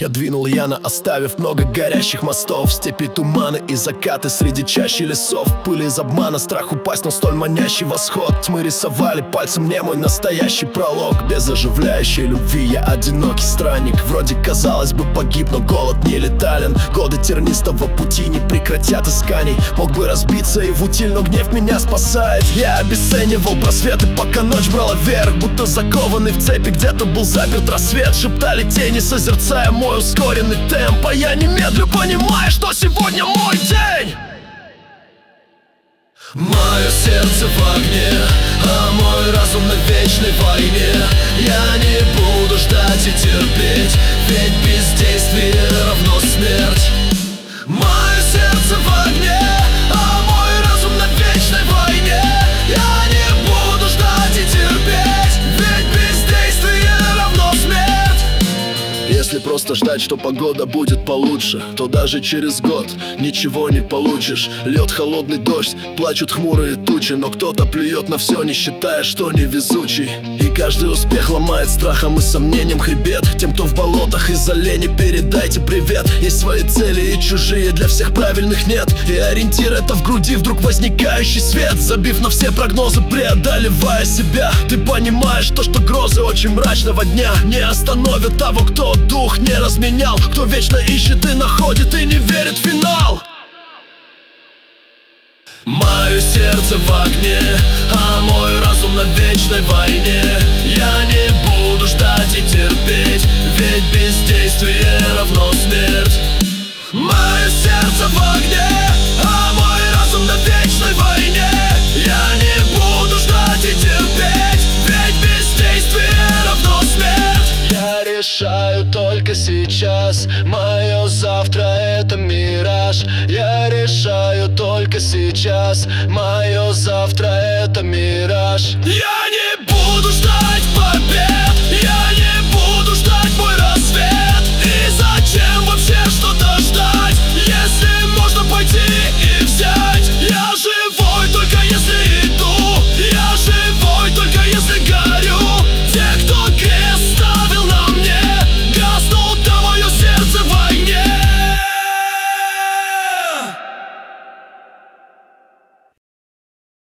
Я двинул Яна, оставив много горящих мостов. В степи туманы и закаты среди чащи лесов. Пыль из обмана, страх упасть, но столь манящий восход. Мы рисовали пальцем мне мой настоящий пролог. Без оживляющей любви я одинокий странник. Вроде казалось бы погиб, но голод не летален. Годы тернистого пути не прекратят исканий. Мог бы разбиться и в утиль, но гнев меня спасает. Я обесценивал просветы, пока ночь брала вверх. Будто закованный в цепи, где-то был заперт рассвет. Шептали тени, созерцая мой ускоренный темп. А я немедлю, понимая, что сегодня мой день. Мое сердце в огне, а мой разум на вечной войне. Я не буду ждать и терпеть, ведь бездействие равно смерть. Мое сердце в огне, а мой разум на вечной войне. Я не буду ждать и терпеть, ведь бездействие равно смерть. Если просто ждать, что погода будет получше, то даже через год ничего не получишь. Лед, холодный дождь, плачут хмурые тучи, но кто-то плюет на все, не считая, что невезучий. И каждый успех ломает страхом и сомнением хребет. Тем, кто в болотах из-за лени, передайте привет. Есть свои цели и чужие, для всех правильных нет. И ориентир — это в груди вдруг возникающий свет. Забив на все прогнозы, преодолевая себя, ты понимаешь то, что грозы очень мрачного дня не остановят того, кто дух не разменял, кто вечно ищет и находит и не верит в финал. Мое сердце в огне, а мой разум на вечной войне. Я не буду ждать и терпеть, ведь бездействие равно смерть. Мое сердце в огне, а мой разум на вечной войне. Я не буду ждать и терпеть, ведь бездействие равно смерть. Я решаю только сейчас, мое завтра — это мираж. Я решаю только сейчас, мое завтра — это мираж.